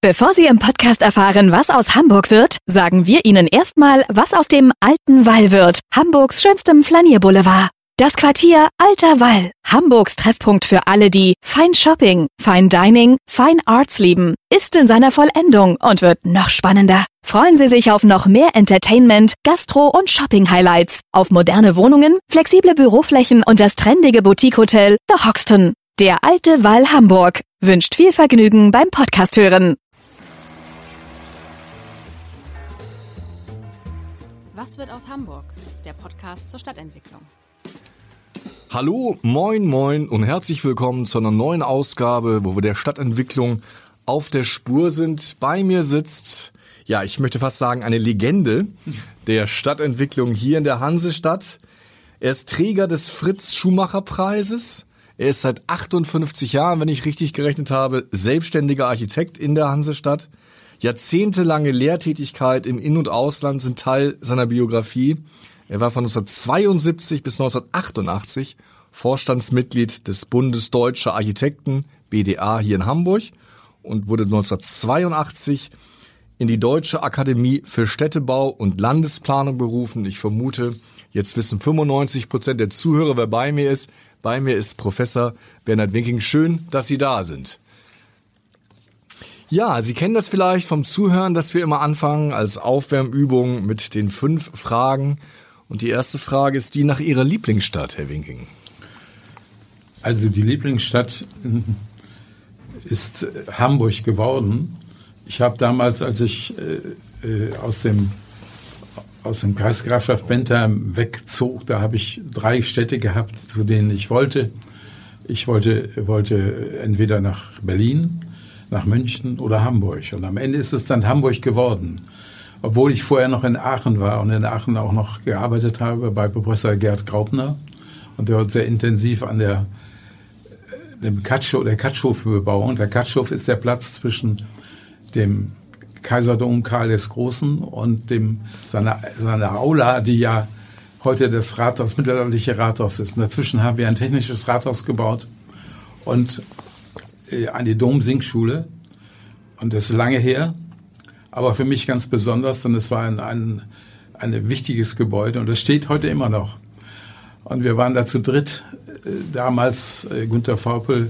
Bevor Sie im Podcast erfahren, was aus Hamburg wird, sagen wir Ihnen erstmal, was aus dem Alten Wall wird, Hamburgs schönstem Flanierboulevard. Das Quartier Alter Wall, Hamburgs Treffpunkt für alle, die Fine Shopping, Fine Dining, Fine Arts lieben, ist in seiner Vollendung und wird noch spannender. Freuen Sie sich auf noch mehr Entertainment, Gastro- und Shopping-Highlights, auf moderne Wohnungen, flexible Büroflächen und das trendige Boutique-Hotel The Hoxton. Der Alte Wall Hamburg wünscht viel Vergnügen beim Podcast hören. Was wird aus Hamburg? Der Podcast zur Stadtentwicklung. Hallo, moin moin und herzlich willkommen zu einer neuen Ausgabe, wo wir der Stadtentwicklung auf der Spur sind. Bei mir sitzt, ja, ich möchte fast sagen, eine Legende der Stadtentwicklung hier in der Hansestadt. Er ist Träger des Fritz-Schumacher-Preises. Er ist seit 58 Jahren, wenn ich richtig gerechnet habe, selbstständiger Architekt in der Hansestadt. Jahrzehntelange Lehrtätigkeit im In- und Ausland sind Teil seiner Biografie. Er war von 1972 bis 1988 Vorstandsmitglied des Bundes Deutscher Architekten, BDA, hier in Hamburg und wurde 1982 in die Deutsche Akademie für Städtebau und Landesplanung berufen. Ich vermute, jetzt wissen 95% der Zuhörer, wer bei mir ist. Bei mir ist Professor Bernhard Winking. Schön, dass Sie da sind. Ja, Sie kennen das vielleicht vom Zuhören, dass wir immer anfangen als Aufwärmübung mit den 5 Fragen. Und die erste Frage ist die nach Ihrer Lieblingsstadt, Herr Winking. Also die Lieblingsstadt ist Hamburg geworden. Ich habe damals, als ich aus dem Kreis Grafschaft-Bentheim wegzog, da habe ich 3 Städte gehabt, zu denen ich wollte. Ich wollte entweder nach Berlin, nach München oder Hamburg. Und am Ende ist es dann Hamburg geworden. Obwohl ich vorher noch in Aachen war und in Aachen auch noch gearbeitet habe bei Professor Gerd Graupner und dort sehr intensiv an der Katschhof-Bebauung. Der Katschhof ist der Platz zwischen dem Kaiserdom Karl des Großen und seiner Aula, die ja heute das Rathaus, mittelalterliche Rathaus ist. Und dazwischen haben wir ein technisches Rathaus gebaut und eine Dom-Singschule. Und das ist lange her, aber für mich ganz besonders, denn es war ein wichtiges Gebäude und das steht heute immer noch. Und wir waren da zu dritt, damals Günter Vaupel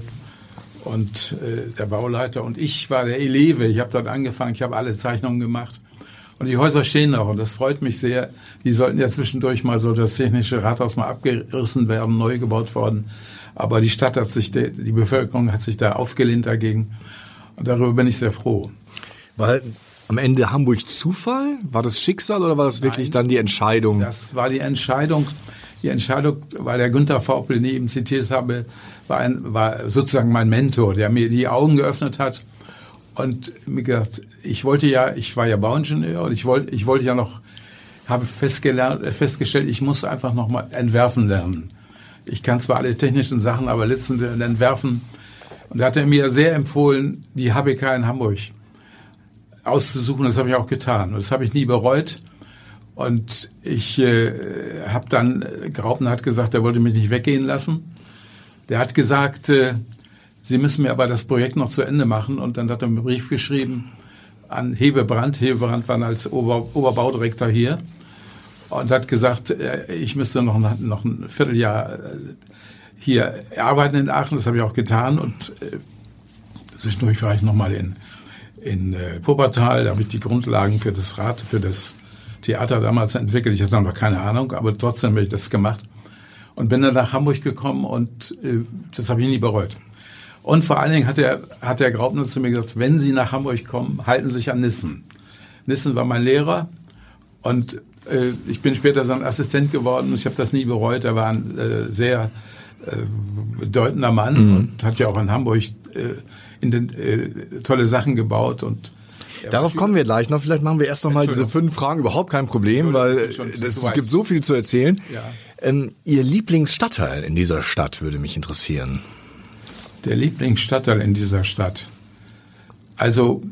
und der Bauleiter und ich war der Eleve. Ich habe dort angefangen, ich habe alle Zeichnungen gemacht und die Häuser stehen noch und das freut mich sehr. Die sollten ja zwischendurch mal so das technische Rathaus mal abgerissen werden, neu gebaut worden. Aber die Stadt die Bevölkerung hat sich da aufgelehnt dagegen und darüber bin ich sehr froh. Weil am Ende Hamburg Zufall? War das Schicksal oder war das wirklich dann die Entscheidung? Das war die Entscheidung. Die Entscheidung, weil der Günter Vaupel, den ich eben zitiert habe, war sozusagen mein Mentor, der mir die Augen geöffnet hat und mir gesagt, ich war ja Bauingenieur und ich wollte ja noch, habe festgestellt, ich muss einfach noch mal entwerfen lernen. Ich kann zwar alle technischen Sachen, aber letztendlich entwerfen. Und da hat er mir sehr empfohlen, die HBK in Hamburg auszusuchen. Das habe ich auch getan. Und das habe ich nie bereut. Und ich habe dann, Graupner hat gesagt, er wollte mich nicht weggehen lassen. Der hat gesagt, Sie müssen mir aber das Projekt noch zu Ende machen. Und dann hat er einen Brief geschrieben an Hebebrand. Hebebrand war als Oberbaudirektor hier. Und hat gesagt, ich müsste noch ein Vierteljahr hier arbeiten in Aachen. Das habe ich auch getan. Und zwischendurch war ich nochmal in Wuppertal. Da habe ich die Grundlagen für das Theater damals entwickelt. Ich hatte noch keine Ahnung, aber trotzdem habe ich das gemacht. Und bin dann nach Hamburg gekommen und das habe ich nie bereut. Und vor allen Dingen hat der Graupner zu mir gesagt, wenn Sie nach Hamburg kommen, halten Sie sich an Nissen. Nissen war mein Lehrer und ich bin später sein Assistent geworden und ich habe das nie bereut. Er war ein sehr bedeutender Mann und hat ja auch in Hamburg tolle Sachen gebaut. Und darauf kommen wir gleich noch. Vielleicht machen wir erst noch mal diese 5 Fragen. Überhaupt kein Problem, weil es gibt so viel zu erzählen. Ja. Ihr Lieblingsstadtteil in dieser Stadt würde mich interessieren. Der Lieblingsstadtteil in dieser Stadt. Also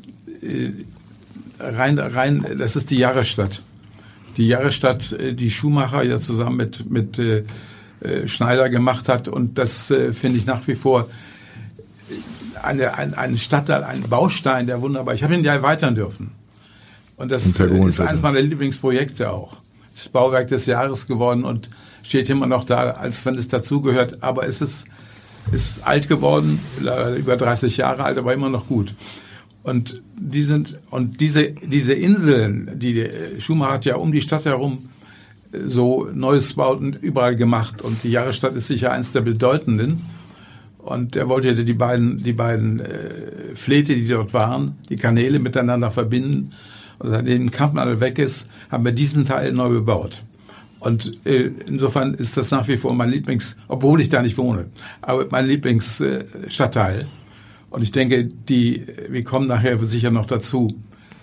rein, das ist die Jahrestadt. Die Jahrestadt, die Schumacher ja zusammen mit Schneider gemacht hat. Und das finde ich nach wie vor ein Stadtteil, ein Baustein, der wunderbar. Ich habe ihn ja erweitern dürfen. Und das ist eines meiner Lieblingsprojekte auch. Das ist Bauwerk des Jahres geworden und steht immer noch da, als wenn es dazugehört. Aber es ist alt geworden, über 30 Jahre alt, aber immer noch gut. Und diese Inseln, die Schumacher hat ja um die Stadt herum so Neues Bauten überall gemacht. Und die Jahrestadt ist sicher eins der bedeutenden. Und er wollte die beiden Fläte, die dort waren, die Kanäle miteinander verbinden. Und seitdem Kampnagel weg ist, haben wir diesen Teil neu bebaut. Und insofern ist das nach wie vor mein obwohl ich da nicht wohne, aber mein Lieblingsstadtteil. Und ich denke, wir kommen nachher sicher noch dazu.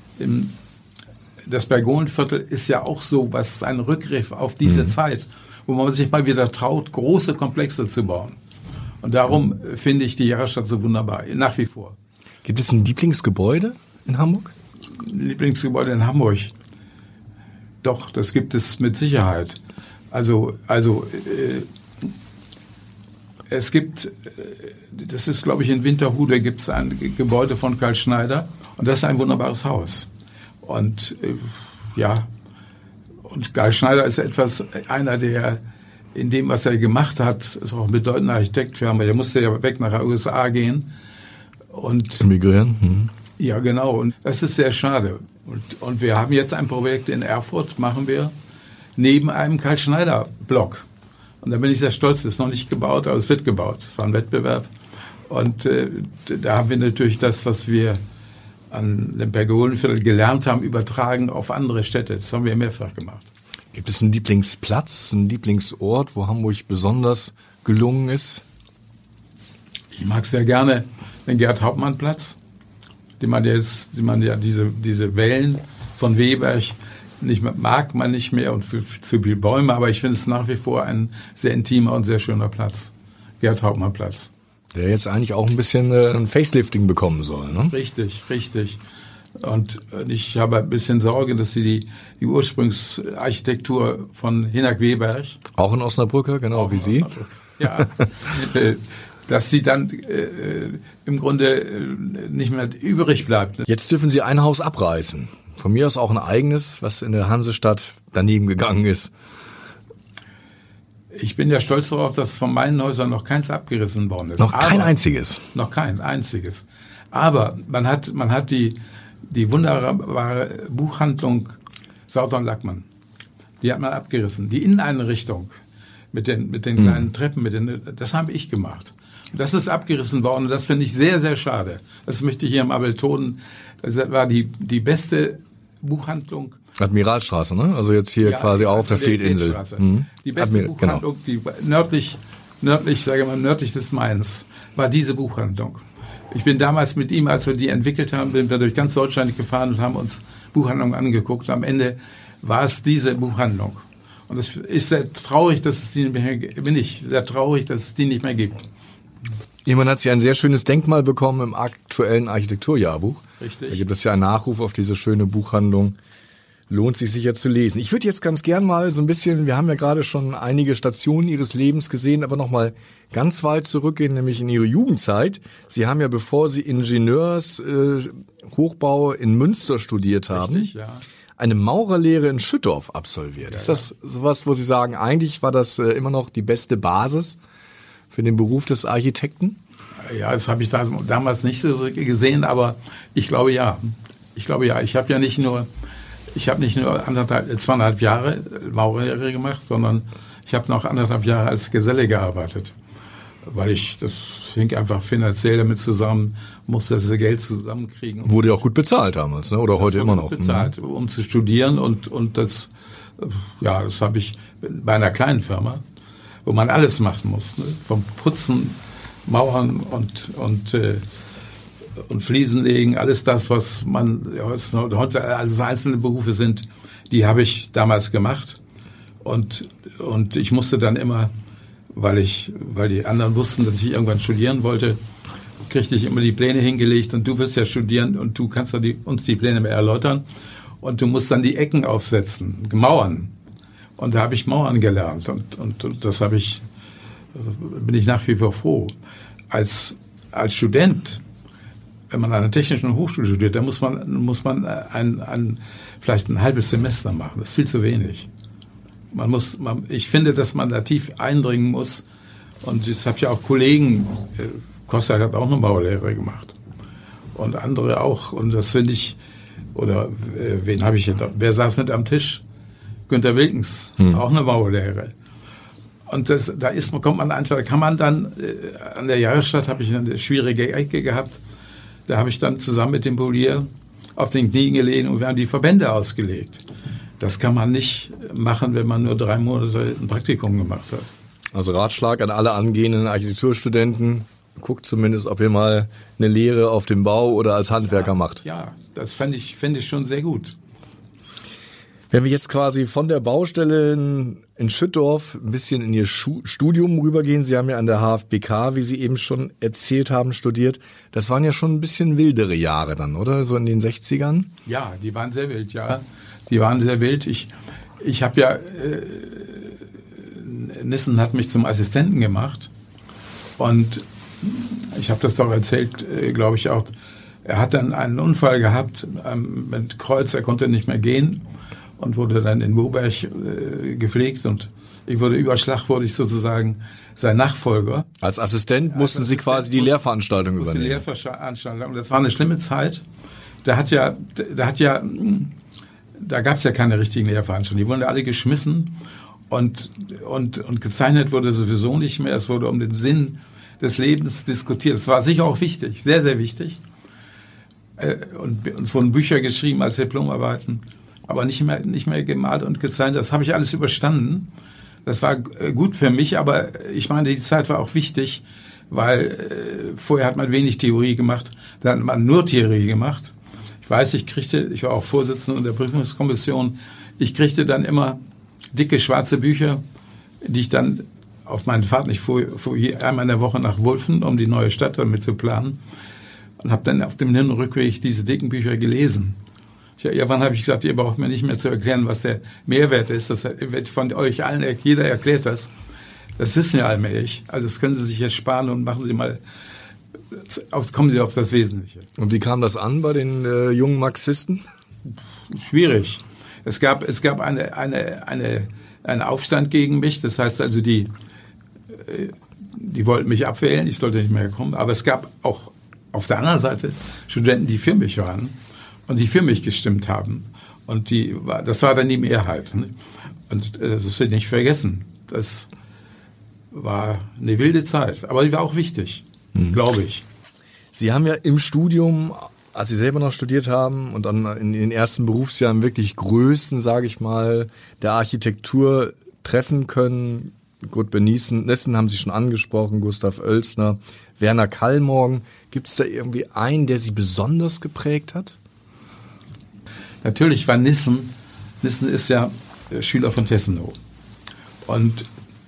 Das Bergolenviertel ist ja auch so, was ein Rückgriff auf diese Zeit, wo man sich mal wieder traut, große Komplexe zu bauen. Und darum finde ich die Jahrestadt so wunderbar, nach wie vor. Gibt es ein Lieblingsgebäude in Hamburg? Lieblingsgebäude in Hamburg? Doch, das gibt es mit Sicherheit. Es gibt, das ist glaube ich in Winterhude, gibt es ein Gebäude von Karl Schneider und das ist ein wunderbares Haus. Und und Karl Schneider ist einer, der in dem, was er gemacht hat, ist auch ein bedeutender Architekt für Hamburg. Er musste ja weg nach den USA gehen. Und emigrieren. Ja, genau. Und das ist sehr schade. Und wir haben jetzt ein Projekt in Erfurt, machen wir neben einem Karl-Schneider-Block. Und da bin ich sehr stolz. Das ist noch nicht gebaut, aber es wird gebaut. Es war ein Wettbewerb. Und da haben wir natürlich das, was wir an dem Bergolenviertel gelernt haben, übertragen auf andere Städte. Das haben wir mehrfach gemacht. Gibt es einen Lieblingsplatz, einen Lieblingsort, wo Hamburg besonders gelungen ist? Ich mag sehr gerne den Gerd-Hauptmann-Platz, den man ja diese Wellen von Weberg mag man nicht mehr und zu viele Bäume, aber ich finde es nach wie vor ein sehr intimer und sehr schöner Platz. Gerd-Hauptmann-Platz. Der jetzt eigentlich auch ein bisschen ein Facelifting bekommen soll, ne? Richtig. Und ich habe ein bisschen Sorge, dass die Ursprungsarchitektur von Hinak Weberg, auch in Osnabrücker, genau wie Sie, ja, dass sie dann im Grunde nicht mehr übrig bleibt. Jetzt dürfen Sie ein Haus abreißen. Von mir aus auch ein eigenes, was in der Hansestadt daneben gegangen ist. Ich bin ja stolz darauf, dass von meinen Häusern noch keins abgerissen worden ist. Noch kein einziges? Noch kein einziges. Aber man hat die wunderbare Buchhandlung Sauter und Lackmann, die hat man abgerissen. Die Inneneinrichtung mit den kleinen Treppen, das habe ich gemacht. Das ist abgerissen worden und das finde ich sehr, sehr schade. Das möchte ich hier am Abel betonen. Das war die beste Buchhandlung. Admiralstraße, ne? Also jetzt hier quasi auf der Fleetinsel. Die beste Buchhandlung, die nördlich des Mains, war diese Buchhandlung. Ich bin damals mit ihm, als wir die entwickelt haben, sind wir durch ganz Deutschland gefahren und haben uns Buchhandlungen angeguckt. Am Ende war es diese Buchhandlung. Und es ist sehr traurig, dass es die nicht mehr gibt. Jemand hat sich ein sehr schönes Denkmal bekommen im aktuellen Architekturjahrbuch. Richtig. Da gibt es ja einen Nachruf auf diese schöne Buchhandlung. Lohnt sich sicher zu lesen. Ich würde jetzt ganz gern mal so ein bisschen, wir haben ja gerade schon einige Stationen Ihres Lebens gesehen, aber noch mal ganz weit zurückgehen, nämlich in Ihre Jugendzeit. Sie haben ja, bevor Sie Hochbau in Münster studiert haben, richtig, ja, eine Maurerlehre in Schüttorf absolviert. Ja, ist das sowas, wo Sie sagen, eigentlich war das immer noch die beste Basis für den Beruf des Architekten? Ja, das habe ich damals nicht so gesehen, aber ich glaube ja. Ich habe ja nicht nur 2,5 Jahre Maurerlehre gemacht, sondern ich habe noch 1,5 Jahre als Geselle gearbeitet. Weil das hing einfach finanziell damit zusammen, musste das Geld zusammenkriegen. Wurde ja auch gut bezahlt damals, ne? Oder heute immer noch? Bezahlt, um zu studieren und das habe ich bei einer kleinen Firma, wo man alles machen muss, ne? Vom Putzen, Mauern und Fliesen legen, alles das, was heute also einzelne Berufe sind, die habe ich damals gemacht. Und ich musste dann immer, weil die anderen wussten, dass ich irgendwann studieren wollte, kriegte ich immer die Pläne hingelegt und du willst ja studieren und du kannst uns die Pläne mehr erläutern und du musst dann die Ecken aufsetzen, Mauern. Und da habe ich Mauern gelernt und das bin ich nach wie vor froh. Als Student wenn man an einer technischen Hochschule studiert, dann muss man vielleicht ein halbes Semester machen. Das ist viel zu wenig. Ich finde, dass man da tief eindringen muss. Und jetzt habe ich ja auch Kollegen, Costa hat auch eine Baulehre gemacht. Und andere auch. Und das finde ich, oder wen habe ich jetzt? Wer saß mit am Tisch? Günter Wilkens, auch eine Baulehre. Und da kann man dann, an der Jahrestadt habe ich eine schwierige Ecke gehabt. Da habe ich dann zusammen mit dem Polier auf den Knien gelegen und wir haben die Verbände ausgelegt. Das kann man nicht machen, wenn man nur 3 Monate ein Praktikum gemacht hat. Also Ratschlag an alle angehenden Architekturstudenten, guckt zumindest, ob ihr mal eine Lehre auf dem Bau oder als Handwerker macht. Ja, das fände ich schon sehr gut. Wenn wir jetzt quasi von der Baustelle in Schüttorf ein bisschen in Ihr Studium rübergehen, Sie haben ja an der HFBK, wie Sie eben schon erzählt haben, studiert. Das waren ja schon ein bisschen wildere Jahre dann, oder? So in den 60ern? Ja, die waren sehr wild, ja. Die waren sehr wild. Ich habe ja, Nissen hat mich zum Assistenten gemacht und ich habe das doch erzählt, glaube ich auch. Er hat dann einen Unfall gehabt mit Kreuz, er konnte nicht mehr gehen. Und wurde dann in Moberg gepflegt und wurde ich sozusagen sein Nachfolger. Als Assistent mussten Sie quasi die Lehrveranstaltung übernehmen. Die Lehrveranstaltung. Das war eine schlimme Zeit. Da gab es ja keine richtigen Lehrveranstaltungen. Die wurden alle geschmissen und gezeichnet wurde sowieso nicht mehr. Es wurde um den Sinn des Lebens diskutiert. Das war sicher auch wichtig, sehr, sehr wichtig. Und uns wurden Bücher geschrieben als Diplomarbeiten. Aber nicht mehr gemalt und gezeichnet. Das habe ich alles überstanden. Das war gut für mich, aber ich meine, die Zeit war auch wichtig, weil vorher hat man wenig Theorie gemacht, dann hat man nur Theorie gemacht. Ich weiß, ich war auch Vorsitzender der Prüfungskommission, ich kriegte dann immer dicke schwarze Bücher, die ich dann auf meinen Fahrt, ich fuhr einmal in der Woche nach Wulfen, um die neue Stadt damit zu planen, und habe dann auf dem Hin- und Rückweg diese dicken Bücher gelesen. Irgendwann habe ich gesagt, ihr braucht mir nicht mehr zu erklären, was der Mehrwert ist. Das wird von euch allen, jeder erklärt das. Das wissen ja allmählich. Also das können Sie sich jetzt sparen und kommen Sie auf das Wesentliche. Und wie kam das an bei den jungen Marxisten? Schwierig. Es gab einen Aufstand gegen mich. Das heißt also, die wollten mich abwählen. Ich sollte nicht mehr kommen. Aber es gab auch auf der anderen Seite Studenten, die für mich waren. Und die für mich gestimmt haben. Und das war dann die Mehrheit. Ne? Und das wird nicht vergessen. Das war eine wilde Zeit. Aber die war auch wichtig, glaube ich. Sie haben ja im Studium, als Sie selber noch studiert haben und dann in den ersten Berufsjahren wirklich Größen, sage ich mal, der Architektur treffen können. Gut, Nissen haben Sie schon angesprochen, Gustav Oelsner, Werner Kallmorgen. Gibt es da irgendwie einen, der Sie besonders geprägt hat? Natürlich war Nissen ist ja Schüler von Tessenow und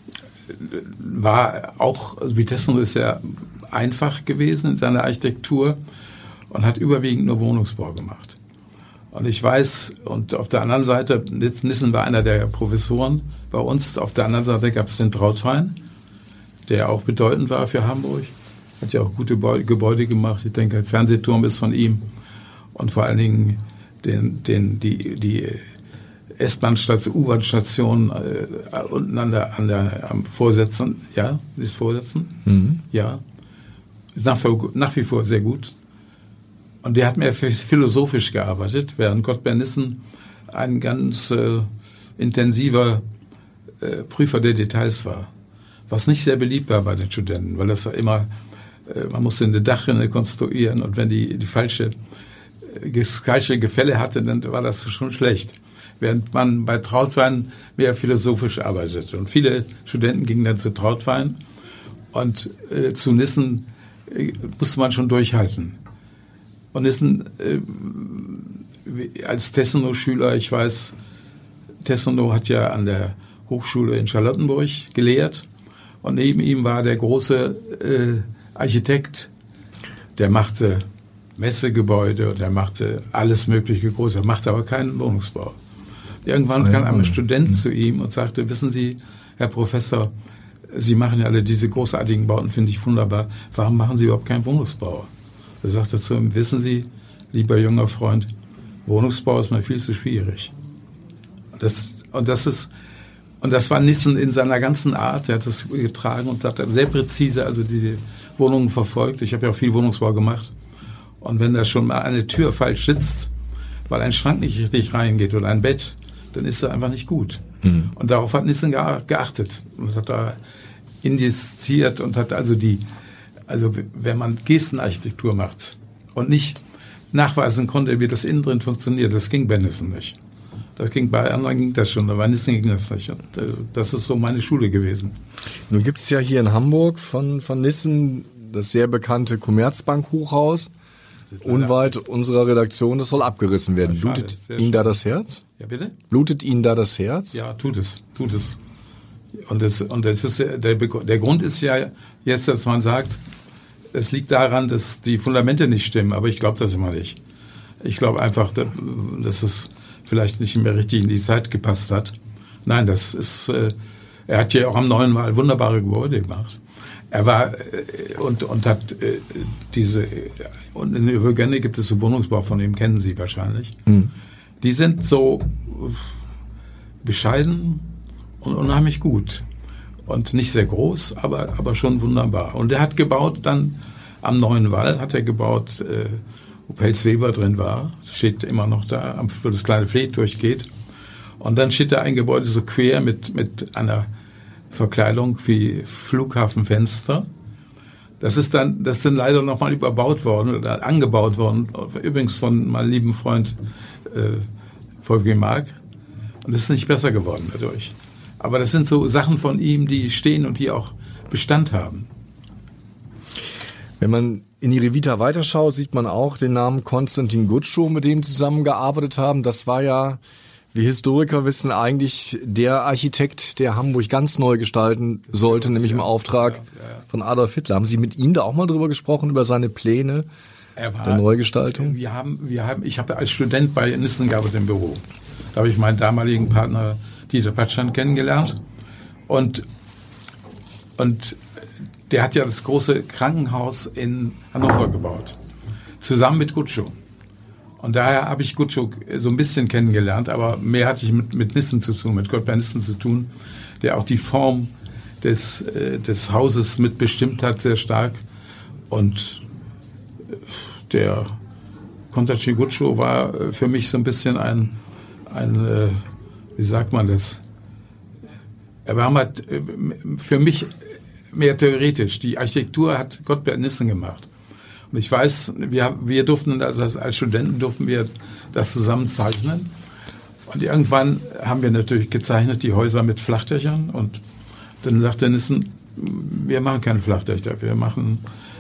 war auch, also wie Tessenow ist ja einfach gewesen in seiner Architektur und hat überwiegend nur Wohnungsbau gemacht. Und ich weiß, und auf der anderen Seite, Nissen war einer der Professoren bei uns, auf der anderen Seite gab es den Trautwein, der auch bedeutend war für Hamburg, hat ja auch gute Gebäude gemacht, ich denke, der Fernsehturm ist von ihm und vor allen Dingen die S-Bahn-Station, U-Bahn-Station unten am Vorsitzen, ja, ist Vorsitzen, ja, ist nach wie vor sehr gut. Und der hat mehr philosophisch gearbeitet, während Gottberg Nissen ein ganz intensiver Prüfer der Details war, was nicht sehr beliebt war bei den Studenten, weil das immer, man musste eine Dachrinne konstruieren und wenn die falsche Gefälle hatte, dann war das schon schlecht. Während man bei Trautwein mehr philosophisch arbeitet. Und viele Studenten gingen dann zu Trautwein und zu Nissen musste man schon durchhalten. Und Nissen als Tessenow-Schüler, ich weiß, Tessenow hat ja an der Hochschule in Charlottenburg gelehrt und neben ihm war der große Architekt, der machte Messegebäude und er machte alles mögliche groß, er machte aber keinen Wohnungsbau. Irgendwann kam ein Student zu ihm und sagte, wissen Sie, Herr Professor, Sie machen ja alle diese großartigen Bauten, finde ich wunderbar, warum machen Sie überhaupt keinen Wohnungsbau? Da sagt er zu ihm, wissen Sie, lieber junger Freund, Wohnungsbau ist mir viel zu schwierig. Das war Nissen in seiner ganzen Art. Er hat das getragen und hat sehr präzise also diese Wohnungen verfolgt. Ich habe ja auch viel Wohnungsbau gemacht. Und wenn da schon mal eine Tür falsch sitzt, weil ein Schrank nicht richtig reingeht oder ein Bett, dann ist er einfach nicht gut. Und darauf hat Nissen geachtet und hat da indiziert und hat also wenn man Gestenarchitektur macht und nicht nachweisen konnte, wie das innen drin funktioniert, das ging bei Nissen nicht. Bei anderen ging das schon, aber bei Nissen ging das nicht. Und das ist so meine Schule gewesen. Nun gibt es ja hier in Hamburg von Nissen das sehr bekannte Commerzbank-Hochhaus. Unweit unserer Redaktion, das soll abgerissen werden. Ja, blutet Ihnen da das Herz? Ja, bitte? Blutet Ihnen da das Herz? Ja, tut es. Und das ist der Grund ist ja jetzt, dass man sagt, es liegt daran, dass die Fundamente nicht stimmen, aber ich glaube das immer nicht. Ich glaube einfach, dass es vielleicht nicht mehr richtig in die Zeit gepasst hat. Nein, das ist, er hat ja auch am Neuen Wall wunderbare Gebäude gemacht. Er war und hat und in Övergenne gibt es einen Wohnungsbau, von dem kennen Sie wahrscheinlich. Die sind so bescheiden und unheimlich gut und nicht sehr groß, aber schon wunderbar. Und er hat gebaut dann am Neuen Wall, wo Pelz Weber drin war, steht immer noch da, wo das kleine Fleet durchgeht. Und dann steht da ein Gebäude so quer mit einer Verkleidung wie Flughafenfenster. Das ist dann leider nochmal überbaut worden oder angebaut worden, übrigens von meinem lieben Freund Volker Mark. Und das ist nicht besser geworden dadurch. Aber das sind so Sachen von ihm, die stehen und die auch Bestand haben. Wenn man in Ihre Vita weiterschaut, sieht man auch den Namen Konstantin Gutschow, mit dem Sie zusammengearbeitet haben. Das war ja, wie Historiker wissen, eigentlich der Architekt, der Hamburg ganz neu gestalten sollte, nämlich im Auftrag von Adolf Hitler. Haben Sie mit ihm da auch mal drüber gesprochen, über seine Pläne der Neugestaltung? Ich habe als Student bei Nissen gearbeitet im Büro. Da habe ich meinen damaligen Partner Dieter Patschan kennengelernt. Und der hat ja das große Krankenhaus in Hannover gebaut, zusammen mit Gutschow. Und daher habe ich Gutschow so ein bisschen kennengelernt, aber mehr hatte ich mit Nissen zu tun, mit Gottberg Nissen zu tun, der auch die Form des Hauses mitbestimmt hat, sehr stark. Und der Konstantin Gutschow war für mich so ein bisschen ein wie sagt man das? Er war mal für mich mehr theoretisch. Die Architektur hat Gottberg Nissen gemacht. Und ich weiß, wir durften, also als Studenten durften wir das zusammen zeichnen. Und irgendwann haben wir natürlich gezeichnet die Häuser mit Flachdächern. Und dann sagte Nissen, wir machen keine Flachdächer, wir machen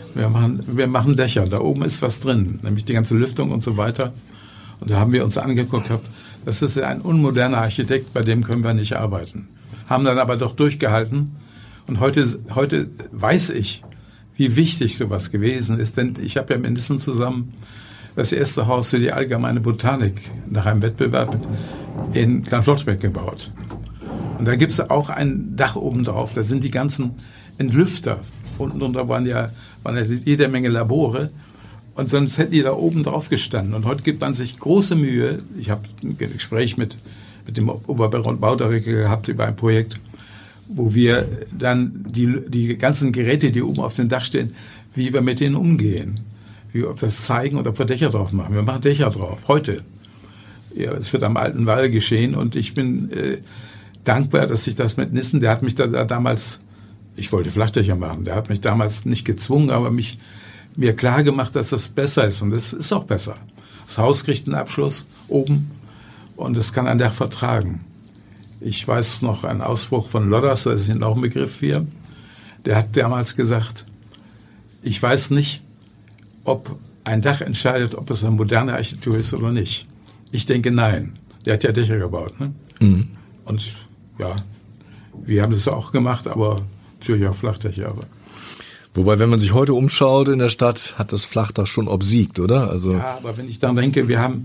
Dächer. Da oben ist was drin, nämlich die ganze Lüftung und so weiter. Und da haben wir uns angeguckt, das ist ein unmoderner Architekt, bei dem können wir nicht arbeiten. Haben dann aber doch durchgehalten. Und heute weiß ich, wie wichtig sowas gewesen ist. Denn ich habe ja mit Nissen zusammen das erste Haus für die allgemeine Botanik nach einem Wettbewerb in Kleinflottbeck gebaut. Und da gibt es auch ein Dach oben drauf. Da sind die ganzen Entlüfter. Unten drunter waren ja jede Menge Labore. Und sonst hätten die da oben drauf gestanden. Und heute gibt man sich große Mühe. Ich habe ein Gespräch mit dem Oberbaron Bauderecke gehabt über ein Projekt, wo wir dann die ganzen Geräte, die oben auf dem Dach stehen, wie wir mit denen umgehen. Wie ob das zeigen oder ob wir Dächer drauf machen. Wir machen Dächer drauf, heute. Ja, es wird am Alten Wall geschehen und ich bin dankbar, dass ich das mit Nissen, der hat mich da damals, ich wollte Flachdächer machen, der hat mich damals nicht gezwungen, aber mir klar gemacht, dass das besser ist und das ist auch besser. Das Haus kriegt einen Abschluss oben und es kann ein Dach vertragen. Ich weiß noch einen Ausspruch von Lodders, das ist auch ein Begriff hier. Der hat damals gesagt, ich weiß nicht, ob ein Dach entscheidet, ob es eine moderne Architektur ist oder nicht. Ich denke, nein. Der hat ja Dächer gebaut. Ne? Mhm. Und ja, wir haben das auch gemacht, aber natürlich auch Flachdächer. Aber wobei, wenn man sich heute umschaut in der Stadt, hat das Flachdach schon obsiegt, oder? Also ja, aber wenn ich daran denke, wir haben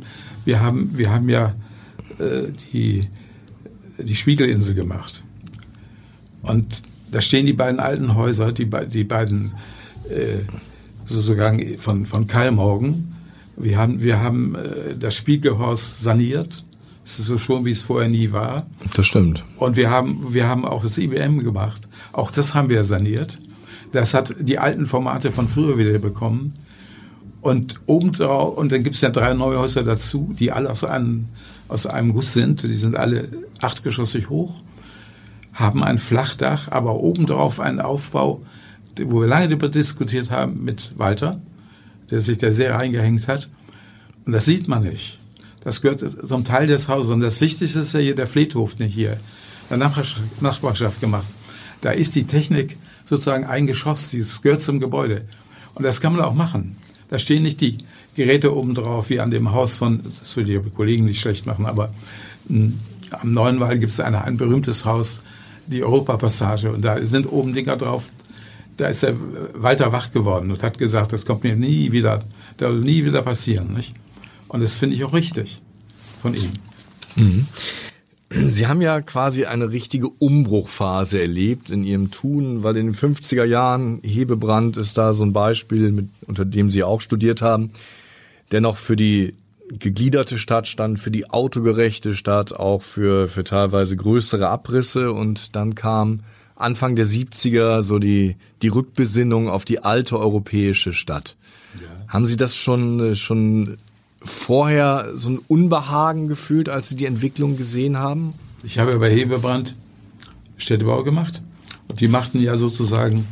ja die Spiegelinsel gemacht. Und da stehen die beiden alten Häuser, die beiden sozusagen von Kallmorgen. Wir haben das Spiegelhaus saniert. Es ist so schon, wie es vorher nie war. Das stimmt. Und wir haben auch das IBM gemacht. Auch das haben wir saniert. Das hat die alten Formate von früher wieder bekommen. Und obendrauf, und dann gibt es ja 3 neue Häuser dazu, die alle aus einem Guss sind. Die sind alle 8-geschossig hoch, haben ein Flachdach, aber obendrauf einen Aufbau, wo wir lange darüber diskutiert haben mit Walter, der sich da sehr reingehängt hat. Und das sieht man nicht. Das gehört zum Teil des Hauses. Und das Wichtigste ist ja hier der Friedhof, nicht hier, in der Nachbarschaft gemacht. Da ist die Technik sozusagen ein Geschoss, das gehört zum Gebäude. Und das kann man auch machen. Da stehen nicht die Geräte oben drauf, wie an dem Haus von, das würde die Kollegen nicht schlecht machen, aber am Neuenwall gibt es ein berühmtes Haus, die Europapassage, und da sind oben Dinger drauf. Da ist der Walter wach geworden und hat gesagt, das kommt mir nie wieder, das soll nie wieder passieren, nicht? Und das finde ich auch richtig von ihm. Mhm. Sie haben ja quasi eine richtige Umbruchphase erlebt in Ihrem Tun, weil in den 50er Jahren, Hebebrand ist da so ein Beispiel, unter dem Sie auch studiert haben, der noch für die gegliederte Stadt stand, für die autogerechte Stadt, auch für teilweise größere Abrisse, und dann kam Anfang der 70er so die Rückbesinnung auf die alte europäische Stadt. Ja. Haben Sie das schon vorher so ein Unbehagen gefühlt, als Sie die Entwicklung gesehen haben? Ich habe bei Hebebrand Städtebau gemacht, und die machten ja sozusagen,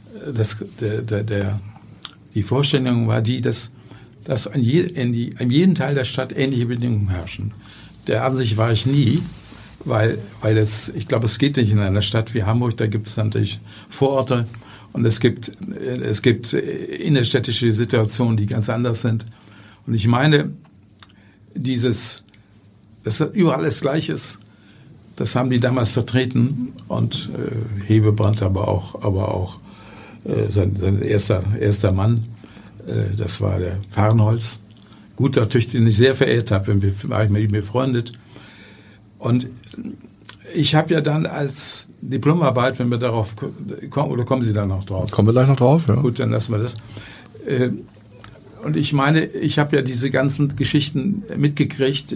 die Vorstellung war die, dass an jedem Teil der Stadt ähnliche Bedingungen herrschen. Der Ansicht war ich nie, weil ich glaube, es geht nicht in einer Stadt wie Hamburg, da gibt es natürlich Vororte, und es gibt innerstädtische Situationen, die ganz anders sind. Und ich meine, dass überall alles gleich ist, das haben die damals vertreten, und Hebebrand, aber auch sein erster Mann, das war der Fahrenholz, guter Typ, den ich sehr verehrt habe, war ich mit ihm befreundet. Und ich habe ja dann als Diplomarbeit, wenn wir darauf kommen, oder kommen Sie da noch drauf? Kommen wir gleich noch drauf, ja. Gut, dann lassen wir das. Und ich meine, ich habe ja diese ganzen Geschichten mitgekriegt.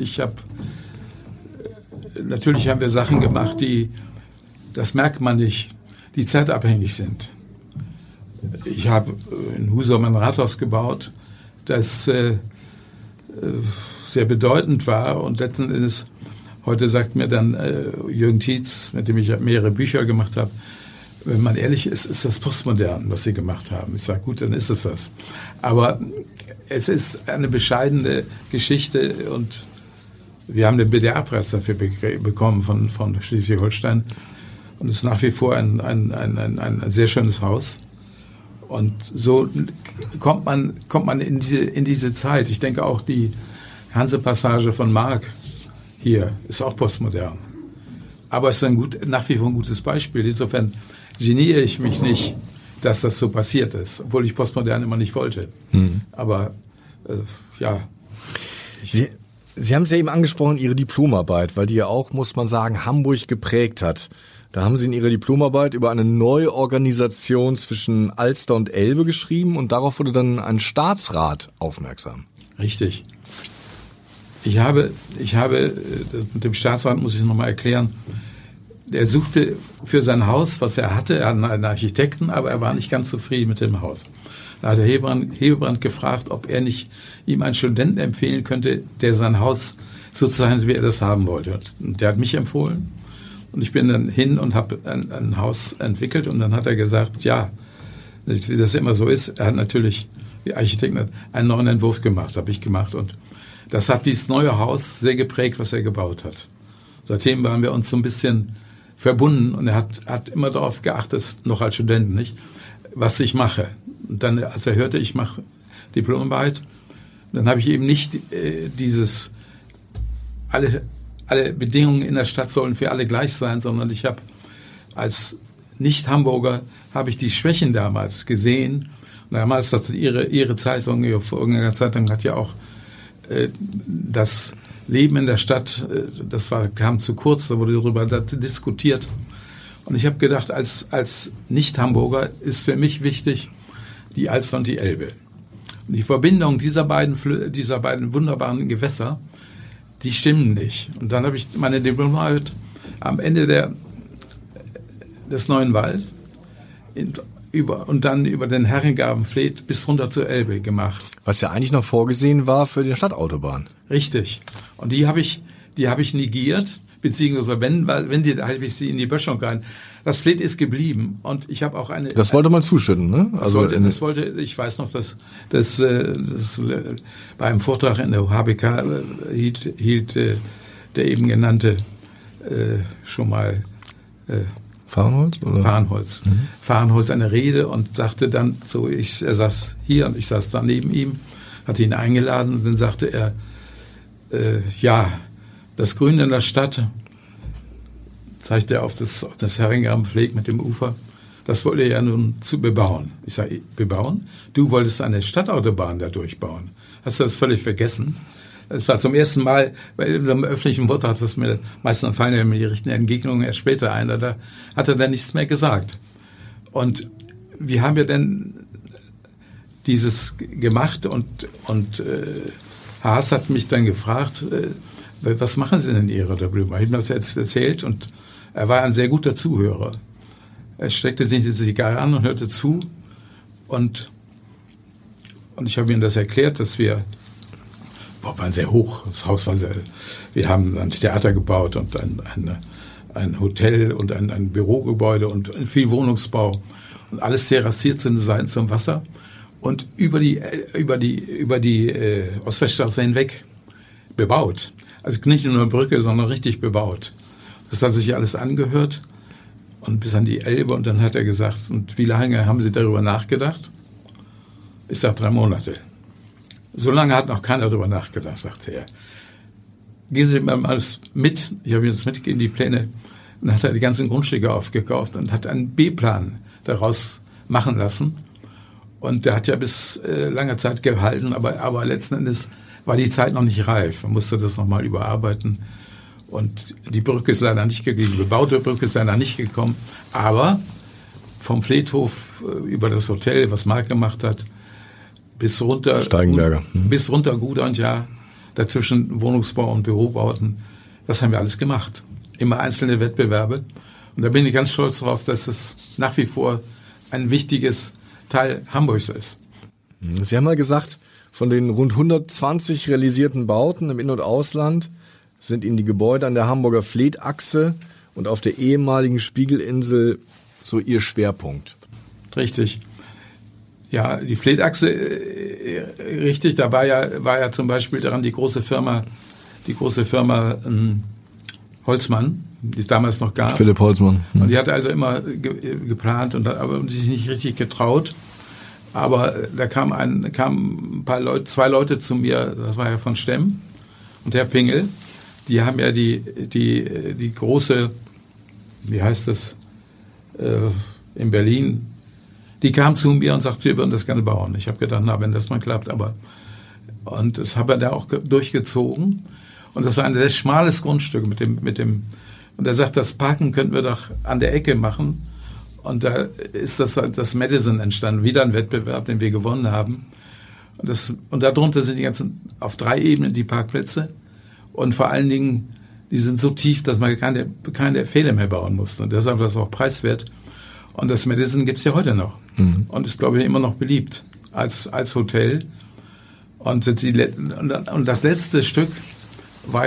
Natürlich haben wir Sachen gemacht, das merkt man nicht, die zeitabhängig sind. Ich habe in Husum ein Rathaus gebaut, das sehr bedeutend war, und letzten Endes, heute sagt mir dann Jürgen Tietz, mit dem ich mehrere Bücher gemacht habe, wenn man ehrlich ist, ist das postmodern, was Sie gemacht haben. Ich sage, gut, dann ist es das. Aber es ist eine bescheidene Geschichte, und wir haben den BDR-Preis dafür bekommen von Schleswig-Holstein, und es ist nach wie vor ein sehr schönes Haus. Und so kommt man in diese Zeit. Ich denke auch, die Hanse-Passage von Mark hier ist auch postmodern. Aber es ist nach wie vor ein gutes Beispiel. Insofern geniere ich mich nicht, dass das so passiert ist, obwohl ich postmodern immer nicht wollte. Mhm. Aber ja. Sie haben es ja eben angesprochen, Ihre Diplomarbeit, weil die ja auch, muss man sagen, Hamburg geprägt hat. Da haben Sie in Ihrer Diplomarbeit über eine Neuorganisation zwischen Alster und Elbe geschrieben, und darauf wurde dann ein Staatsrat aufmerksam. Richtig. Ich habe mit dem Staatsrat, muss ich nochmal erklären, der suchte für sein Haus, was er hatte einen Architekten, aber er war nicht ganz zufrieden mit dem Haus. Da hat der Hebebrand gefragt, ob er nicht ihm einen Studenten empfehlen könnte, der sein Haus so zeichnet, wie er das haben wollte. Und der hat mich empfohlen, und ich bin dann hin und habe ein Haus entwickelt, und dann hat er gesagt, ja, wie das immer so ist, er hat natürlich, die Architekten, einen neuen Entwurf gemacht, habe ich gemacht, und das hat dieses neue Haus sehr geprägt, was er gebaut hat. Seitdem waren wir uns so ein bisschen verbunden, und er hat immer darauf geachtet, noch als Student, nicht, was ich mache. Und dann, als er hörte, ich mache Diplomarbeit, dann habe ich eben nicht alle Bedingungen in der Stadt sollen für alle gleich sein, sondern ich habe als Nicht-Hamburger habe ich die Schwächen damals gesehen. Und damals hat ihre Zeitung, ihre Vorgänger Zeitung hat ja auch das Leben in der Stadt, kam zu kurz, da wurde darüber diskutiert. Und ich habe gedacht, als Nicht-Hamburger ist für mich wichtig, die Alster und die Elbe. Und die Verbindung dieser beiden wunderbaren Gewässer, die stimmen nicht. Und dann habe ich meine Diplomarbeit am Ende des Neuen Wald und dann über den Herrengabenfleet bis runter zur Elbe gemacht. Was ja eigentlich noch vorgesehen war für die Stadtautobahn. Richtig. Und die habe ich negiert, beziehungsweise wenn da habe ich sie in die Böschung rein. Das Fleet ist geblieben und ich habe auch eine... Das wollte man zuschütten, ne? Ich weiß noch, dass bei einem Vortrag in der HBK hielt der eben genannte schon mal... Fahrenholz? Oder? Fahrenholz. Fahrenholz eine Rede und sagte dann so, er saß hier und ich saß da neben ihm, hatte ihn eingeladen und dann sagte er, das Grün in der Stadt, zeigte er auf das Herrengabenfleet mit dem Ufer, das wollte er ja nun zu bebauen. Ich sage, bebauen? Du wolltest eine Stadtautobahn da durchbauen. Hast du das völlig vergessen? Es war zum ersten Mal bei einem öffentlichen Vortrag, was mir meistens fallen ja mir die richtigen Entgegnungen erst später ein, da hat er dann nichts mehr gesagt. Und wie haben wir denn dieses gemacht? Und Haas hat mich dann gefragt, was machen Sie denn in Ihrer darüber? Ich habe ihm das jetzt erzählt und er war ein sehr guter Zuhörer. Er steckte sich die Zigarre an und hörte zu und ich habe ihm das erklärt, dass wir waren sehr hoch, das Haus war wir haben ein Theater gebaut und ein Hotel und ein Bürogebäude und viel Wohnungsbau und alles terrassiert zu den Seiten zum Wasser und über die Ostweststraße hinweg bebaut. Also nicht nur eine Brücke, sondern richtig bebaut. Das hat sich alles angehört und bis an die Elbe und dann hat er gesagt, und wie lange haben Sie darüber nachgedacht? Ich sage 3 Monate. So lange hat noch keiner darüber nachgedacht, sagte er. Gehen Sie mal alles mit. Ich habe Ihnen das mitgegeben, die Pläne. Und dann hat er die ganzen Grundstücke aufgekauft und hat einen B-Plan daraus machen lassen. Und der hat ja bis lange Zeit gehalten, aber letzten Endes war die Zeit noch nicht reif. Man musste das nochmal überarbeiten. Und die Brücke ist leider nicht gekommen, die bebaute Brücke ist leider nicht gekommen. Aber vom Fleethof über das Hotel, was Mark gemacht hat, bis runter Steigenberger. Bis runter Gudant, ja, dazwischen Wohnungsbau und Bürobauten. Das haben wir alles gemacht. Immer einzelne Wettbewerbe. Und da bin ich ganz stolz darauf, dass es nach wie vor ein wichtiges Teil Hamburgs ist. Sie haben mal gesagt, von den rund 120 realisierten Bauten im In- und Ausland sind Ihnen die Gebäude an der Hamburger Fleetachse und auf der ehemaligen Spiegelinsel so Ihr Schwerpunkt. Richtig. Ja, die Fleetachse, richtig, da war ja zum Beispiel daran die große Firma Holzmann, die es damals noch gab. Philipp Holzmann. Und die hatte also immer geplant aber sich nicht richtig getraut. Aber da kamen ein paar Leute, 2 Leute zu mir, das war ja von Stemm und Herr Pingel, die haben ja die große, wie heißt das, in Berlin, die kamen zu mir und sagten, wir würden das gerne bauen. Ich habe gedacht, wenn das mal klappt, und das haben wir da auch durchgezogen. Und das war ein sehr schmales Grundstück mit dem, und er sagt, das Parken könnten wir doch an der Ecke machen. Und da ist das Madison entstanden, wieder ein Wettbewerb, den wir gewonnen haben. Und darunter sind die ganzen, auf 3 Ebenen die Parkplätze. Und vor allen Dingen, die sind so tief, dass man keine Fehler mehr bauen musste. Und deshalb war das auch preiswert. Und das Madison gibt's ja heute noch. Mhm. Und ist, glaube ich, immer noch beliebt als Hotel. Und das letzte Stück war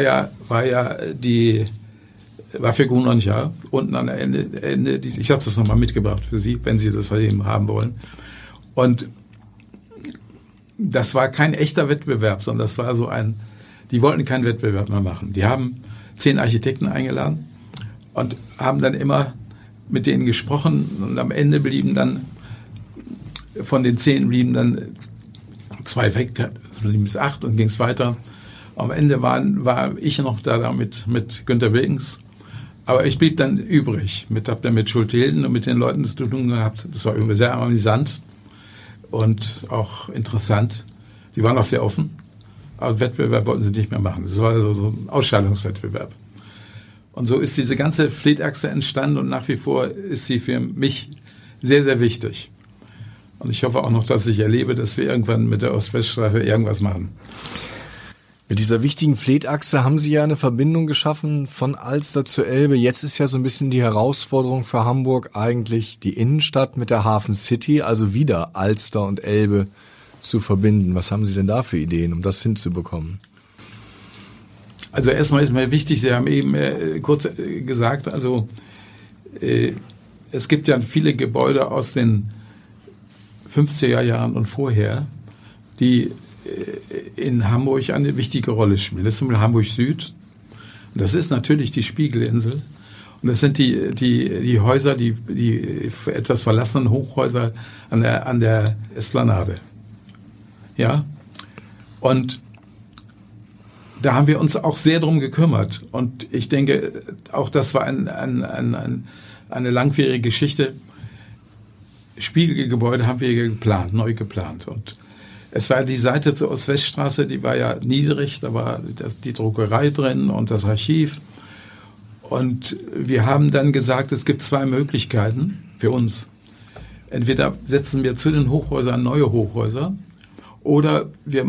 für Gudant, ja, unten an der Ende, ich habe das nochmal mitgebracht für Sie, wenn Sie das eben haben wollen. Und das war kein echter Wettbewerb, sondern das war die wollten keinen Wettbewerb mehr machen. Die haben 10 Architekten eingeladen und haben dann immer mit denen gesprochen und am Ende blieben dann, von den 10 blieben dann 2 weg, blieben bis 8 und ging es weiter. Am Ende war ich noch da mit Günter Wilkens. Aber ich blieb dann übrig. Hab dann mit Schulte-Hilden und mit den Leuten zu tun gehabt. Das war irgendwie sehr amüsant und auch interessant. Die waren auch sehr offen. Aber Wettbewerb wollten sie nicht mehr machen. Das war so ein Ausscheidungswettbewerb. Und so ist diese ganze Fleetachse entstanden und nach wie vor ist sie für mich sehr, sehr wichtig. Und ich hoffe auch noch, dass ich erlebe, dass wir irgendwann mit der Ost-West-Straße irgendwas machen. Mit dieser wichtigen Fleetachse haben Sie ja eine Verbindung geschaffen von Alster zur Elbe. Jetzt ist ja so ein bisschen die Herausforderung für Hamburg eigentlich die Innenstadt mit der Hafen City, also wieder Alster und Elbe zu verbinden. Was haben Sie denn da für Ideen, um das hinzubekommen? Also erstmal ist mir wichtig, Sie haben eben kurz gesagt, also es gibt ja viele Gebäude aus den 50er Jahren und vorher, die in Hamburg eine wichtige Rolle spielen. Das ist zum Beispiel Hamburg Süd. Und das ist natürlich die Spiegelinsel. Und das sind die Häuser, die etwas verlassenen Hochhäuser an der Esplanade. Ja? Und da haben wir uns auch sehr drum gekümmert. Und ich denke, auch das war eine langwierige Geschichte. Spiegelgebäude haben wir neu geplant. Und es war die Seite zur Ost-West-Straße, die war ja niedrig, da war die Druckerei drin und das Archiv. Und wir haben dann gesagt, es gibt 2 Möglichkeiten für uns. Entweder setzen wir zu den Hochhäusern neue Hochhäuser oder wir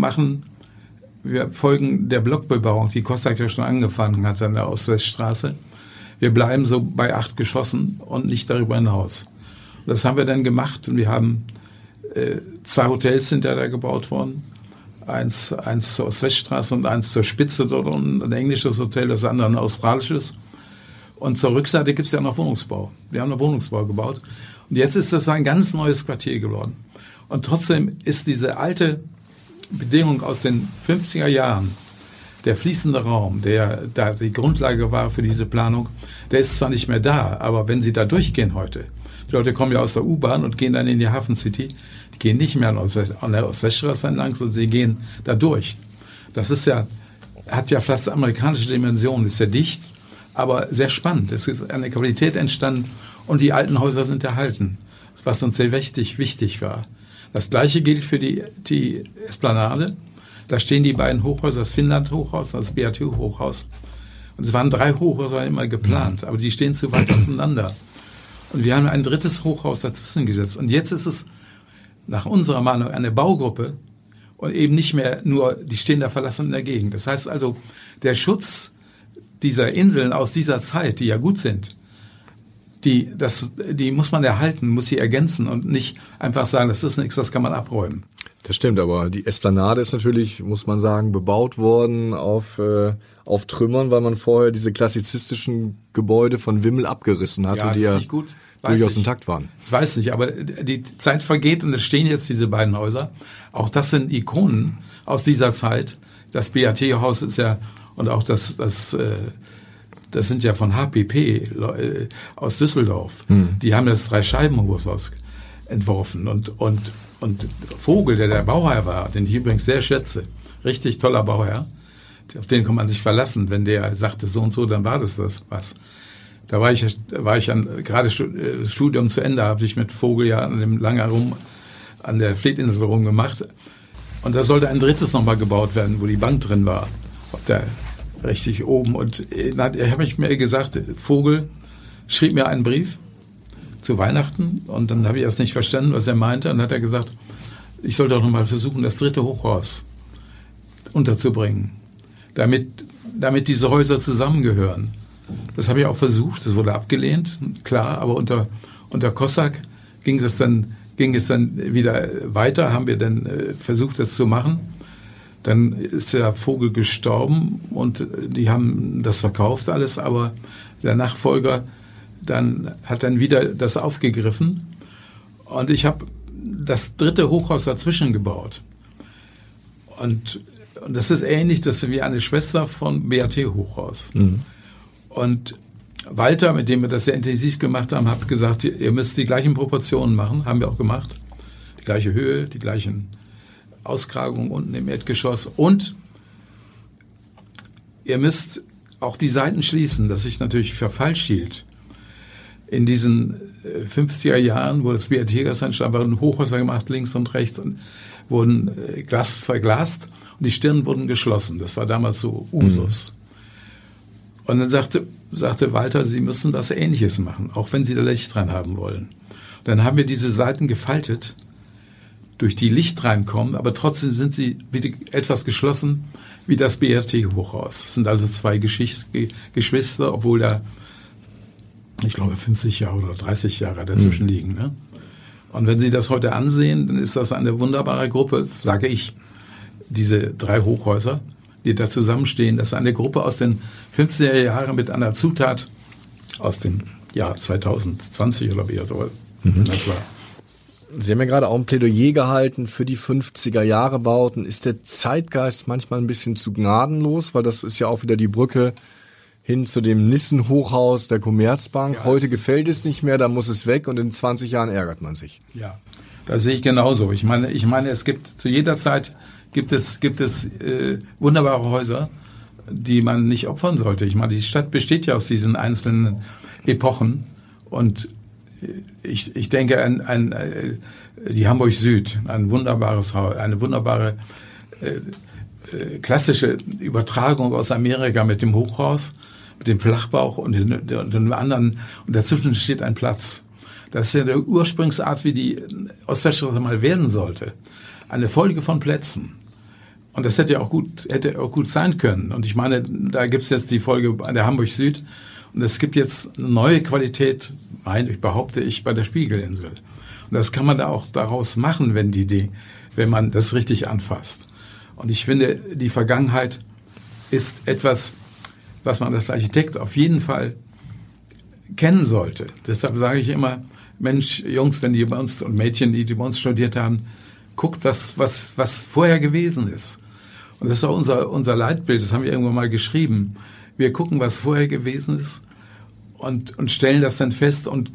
folgen der Blockbebauung, die Kostak ja schon angefangen hat an der Ost-West-Straße. Wir bleiben so bei 8 Geschossen und nicht darüber hinaus. Das haben wir dann gemacht und wir haben 2 Hotels sind da gebaut worden. Eins zur Ost-West-Straße und eins zur Spitze dort unten, ein englisches Hotel, das andere ein australisches. Und zur Rückseite gibt es ja noch Wohnungsbau. Wir haben noch Wohnungsbau gebaut. Und jetzt ist das ein ganz neues Quartier geworden. Und trotzdem ist diese alte Bedingung aus den 50er Jahren, der fließende Raum, der da die Grundlage war für diese Planung, der ist zwar nicht mehr da, aber wenn Sie da durchgehen heute, die Leute kommen ja aus der U-Bahn und gehen dann in die Hafen City, die gehen nicht mehr an der Ost-West-Straße entlang, sondern sie gehen da durch. Das ist ja, hat ja fast amerikanische Dimensionen, ist ja dicht, aber sehr spannend. Es ist eine Qualität entstanden und die alten Häuser sind erhalten, was uns sehr wichtig war. Das Gleiche gilt für die Esplanade. Da stehen die beiden Hochhäuser, das Finnland-Hochhaus und das BAT-Hochhaus. Und es waren 3 Hochhäuser immer geplant, aber die stehen zu weit auseinander. Und wir haben ein 3. Hochhaus dazwischen gesetzt. Und jetzt ist es nach unserer Meinung eine Baugruppe und eben nicht mehr nur, die stehen da verlassen in der Gegend. Das heißt also, der Schutz dieser Inseln aus dieser Zeit, die ja gut sind, die muss man erhalten, muss sie ergänzen und nicht einfach sagen, das ist nichts, das kann man abräumen. Das stimmt, aber die Esplanade ist natürlich, muss man sagen, bebaut worden auf Trümmern, weil man vorher diese klassizistischen Gebäude von Wimmel abgerissen hatte, ja, die ja durchaus intakt waren. Ich weiß nicht, aber die Zeit vergeht und es stehen jetzt diese beiden Häuser. Auch das sind Ikonen aus dieser Zeit. Das BAT-Haus ist ja, und auch das sind ja von HPP aus Düsseldorf. Die haben das 3-Scheiben-Hochhaus entworfen und Vogel, der Bauherr war, den ich übrigens sehr schätze, richtig toller Bauherr, auf den kann man sich verlassen, wenn der sagte so und so, dann war das was. Da war ich gerade Studium zu Ende, habe ich mit Vogel ja an der Fleetinsel rumgemacht und da sollte ein 3. nochmal gebaut werden, wo die Bank drin war, richtig oben. Und er habe mir gesagt, Vogel schrieb mir einen Brief zu Weihnachten und dann habe ich erst nicht verstanden, was er meinte. Und dann hat er gesagt, ich soll doch nochmal versuchen, das 3. Hochhaus unterzubringen, damit diese Häuser zusammengehören. Das habe ich auch versucht, das wurde abgelehnt, klar, aber unter Kossak ging es dann wieder weiter, haben wir dann versucht, das zu machen. Dann ist der Vogel gestorben und die haben das verkauft alles, aber der Nachfolger hat dann wieder das aufgegriffen und ich habe das 3. Hochhaus dazwischen gebaut. Und das ist ähnlich, das ist wie eine Schwester von BAT-Hochhaus. Und Walter, mit dem wir das sehr intensiv gemacht haben, hat gesagt, ihr müsst die gleichen Proportionen machen, haben wir auch gemacht. Die gleiche Höhe, die gleichen Ausgrabungen unten im Erdgeschoss und ihr müsst auch die Seiten schließen, das sich natürlich für falsch hielt. In diesen 50er Jahren, wo das BAT-Gas entstand, wurden Hochhäuser gemacht, links und rechts, und wurden verglast und die Stirn wurden geschlossen. Das war damals so Usus. Und dann sagte Walter, Sie müssen was Ähnliches machen, auch wenn Sie da Licht dran haben wollen. Dann haben wir diese Seiten gefaltet durch die Licht reinkommen, aber trotzdem sind sie wieder etwas geschlossen wie das BRT-Hochhaus. Das sind also zwei Geschwister, obwohl da, ich glaube, 50 Jahre oder 30 Jahre dazwischen liegen. Ne? Und wenn Sie das heute ansehen, dann ist das eine wunderbare Gruppe, sage ich, diese 3 Hochhäuser, die da zusammenstehen. Das ist eine Gruppe aus den 50er Jahren mit einer Zutat aus dem Jahr 2020 oder wie so. Das war. Sie haben ja gerade auch ein Plädoyer gehalten für die 50er-Jahre-Bauten. Ist der Zeitgeist manchmal ein bisschen zu gnadenlos? Weil das ist ja auch wieder die Brücke hin zu dem Nissen-Hochhaus der Commerzbank. Ja, heute gefällt es nicht mehr, da muss es weg und in 20 Jahren ärgert man sich. Ja, das sehe ich genauso. Ich meine, es gibt zu jeder Zeit gibt es wunderbare Häuser, die man nicht opfern sollte. Ich meine, die Stadt besteht ja aus diesen einzelnen Epochen und ich denke an die Hamburg Süd, ein wunderbares Haus, eine wunderbare klassische Übertragung aus Amerika mit dem Hochhaus, mit dem Flachbauch und dem anderen. Und dazwischen steht ein Platz. Das ist ja der Ursprungsart, wie die Ostweststraße mal werden sollte. Eine Folge von Plätzen. Und das hätte auch gut sein können. Und ich meine, da gibt's jetzt die Folge an der Hamburg Süd. Und es gibt jetzt eine neue Qualität, behaupte ich, bei der Spiegelinsel. Und das kann man da auch daraus machen, wenn man das richtig anfasst. Und ich finde, die Vergangenheit ist etwas, was man als Architekt auf jeden Fall kennen sollte. Deshalb sage ich immer, Mensch, Jungs, wenn die bei uns und Mädchen, die bei uns studiert haben, guckt, was vorher gewesen ist. Und das ist auch unser Leitbild, das haben wir irgendwann mal geschrieben. Wir gucken, was vorher gewesen ist und stellen das dann fest und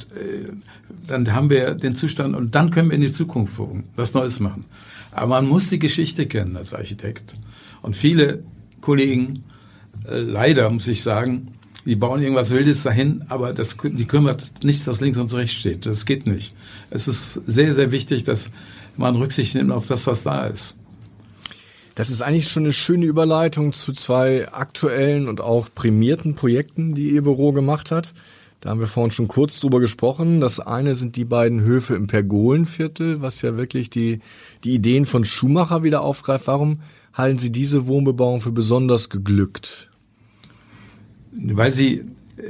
dann haben wir den Zustand und dann können wir in die Zukunft gucken, was Neues machen. Aber man muss die Geschichte kennen als Architekt. Und viele Kollegen, leider muss ich sagen, die bauen irgendwas Wildes dahin, aber die kümmert nichts, was links und rechts steht. Das geht nicht. Es ist sehr, sehr wichtig, dass man Rücksicht nimmt auf das, was da ist. Das ist eigentlich schon eine schöne Überleitung zu 2 aktuellen und auch prämierten Projekten, die Ihr Büro gemacht hat. Da haben wir vorhin schon kurz drüber gesprochen. Das eine sind die beiden Höfe im Pergolenviertel, was ja wirklich die Ideen von Schumacher wieder aufgreift. Warum halten Sie diese Wohnbebauung für besonders geglückt? Weil sie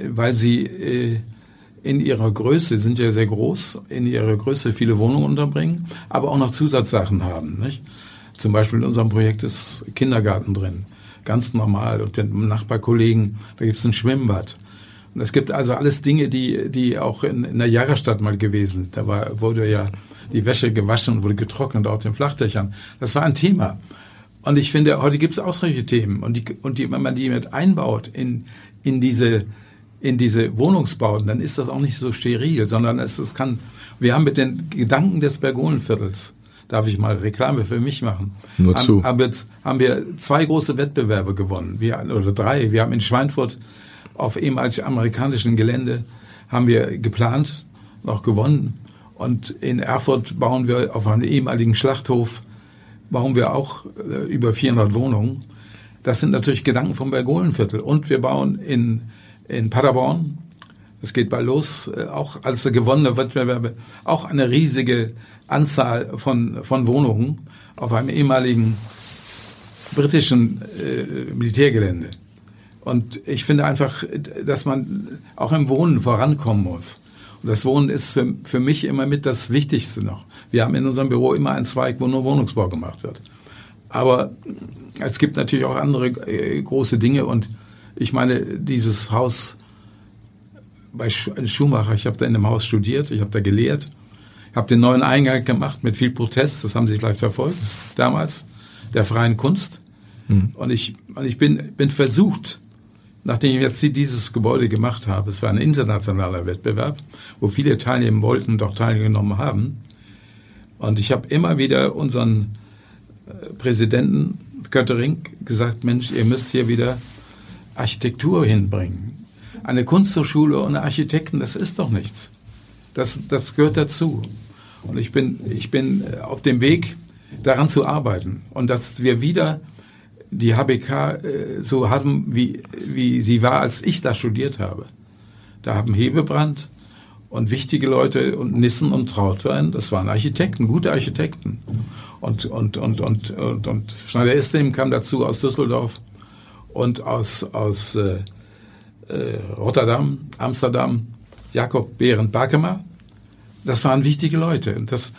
in ihrer Größe, sind ja sehr groß, in ihrer Größe viele Wohnungen unterbringen, aber auch noch Zusatzsachen haben, nicht? Zum Beispiel in unserem Projekt ist Kindergarten drin, ganz normal. Und den Nachbarkollegen, da gibt es ein Schwimmbad. Und es gibt also alles Dinge, die auch in der Jahrestadt mal gewesen sind. Da wurde ja die Wäsche gewaschen und wurde getrocknet auf den Flachdächern. Das war ein Thema. Und ich finde, heute gibt es auch solche Themen. Und wenn man die mit einbaut in diese Wohnungsbauten, dann ist das auch nicht so steril, sondern wir haben mit den Gedanken des Pergolenviertels, darf ich mal Reklame für mich machen, haben wir 2 große Wettbewerbe gewonnen, 3. Wir haben in Schweinfurt auf ehemals amerikanischem Gelände haben wir geplant, noch gewonnen. Und in Erfurt bauen wir auf einem ehemaligen Schlachthof, bauen wir auch über 400 Wohnungen. Das sind natürlich Gedanken vom Pergolenviertel. Und wir bauen in Paderborn, das geht bald los, auch als gewonnene Wettbewerbe, auch eine riesige Anzahl von Wohnungen auf einem ehemaligen britischen Militärgelände. Und ich finde einfach, dass man auch im Wohnen vorankommen muss. Und das Wohnen ist für mich immer mit das Wichtigste noch. Wir haben in unserem Büro immer einen Zweig, wo nur Wohnungsbau gemacht wird. Aber es gibt natürlich auch andere große Dinge. Und ich meine, dieses Haus bei Schumacher, ich habe da in dem Haus studiert, ich habe da gelehrt, habe den neuen Eingang gemacht mit viel Protest, das haben Sie vielleicht verfolgt damals, der freien Kunst. Und ich bin versucht, nachdem ich jetzt dieses Gebäude gemacht habe, es war ein internationaler Wettbewerb, wo viele teilnehmen wollten und auch teilgenommen haben. Und ich habe immer wieder unseren Präsidenten Köttering gesagt, Mensch, ihr müsst hier wieder Architektur hinbringen. Eine Kunsthochschule ohne Architekten, das ist doch nichts. Das gehört dazu. Und ich bin auf dem Weg, daran zu arbeiten. Und dass wir wieder die HBK so haben, wie sie war, als ich da studiert habe. Da haben Hebebrand Und wichtige Leute und Nissen und Trautwein, das waren Architekten, gute Architekten. Und Schneider-Essleben kam dazu aus Düsseldorf und aus Rotterdam, Amsterdam, Jacob Behrendt-Bakemer. Das waren wichtige Leute. Und das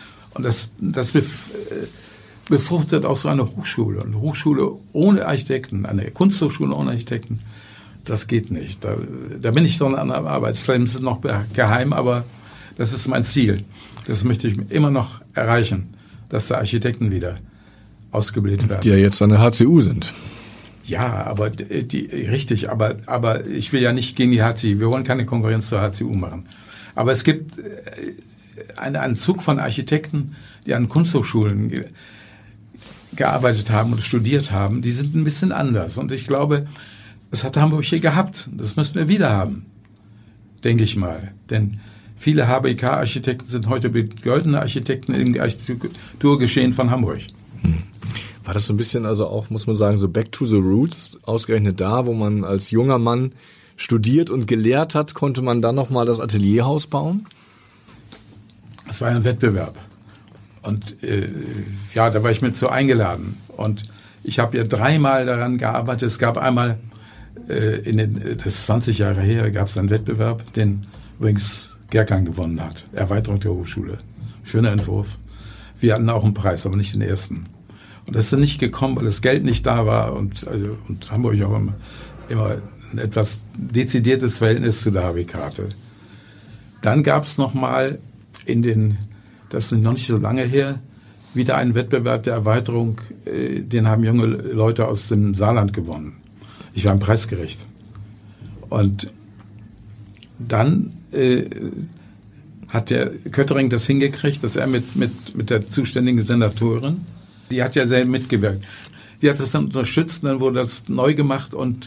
befruchtet auch so eine Hochschule. Eine Hochschule ohne Architekten, eine Kunsthochschule ohne Architekten, das geht nicht. Da bin ich dann an der Arbeit. Vielleicht ist es noch geheim, aber das ist mein Ziel. Das möchte ich immer noch erreichen, dass da Architekten wieder ausgebildet werden. Die ja jetzt an der HCU sind. Ja, aber richtig, aber ich will ja nicht gegen die HCU. Wir wollen keine Konkurrenz zur HCU machen. Aber es gibt einen Zug von Architekten, die an Kunsthochschulen gearbeitet haben und studiert haben, die sind ein bisschen anders. Und ich glaube, das hat Hamburg hier gehabt. Das müssen wir wieder haben, denke ich mal. Denn viele HBK-Architekten sind heute bedeutende Architekten im Architekturgeschehen von Hamburg. War das so ein bisschen, also auch, muss man sagen, so back to the roots, ausgerechnet da, wo man als junger Mann studiert und gelehrt hat, konnte man dann nochmal das Atelierhaus bauen? Es war ein Wettbewerb. Und da war ich mit so eingeladen. Und ich habe ja 3-mal daran gearbeitet. Es gab einmal, das ist 20 Jahre her, gab es einen Wettbewerb, den übrigens Gerkan gewonnen hat. Erweiterung der Hochschule. Schöner Entwurf. Wir hatten auch einen Preis, aber nicht den ersten. Und das ist nicht gekommen, weil das Geld nicht da war und Hamburg auch immer ein etwas dezidiertes Verhältnis zu der HBK hatte. Dann gab es nochmal das ist noch nicht so lange her, wieder einen Wettbewerb der Erweiterung, den haben junge Leute aus dem Saarland gewonnen. Ich war im Preisgericht. Und dann hat der Köttering das hingekriegt, dass er mit der zuständigen Senatorin, die hat ja sehr mitgewirkt, die hat das dann unterstützt, dann wurde das neu gemacht und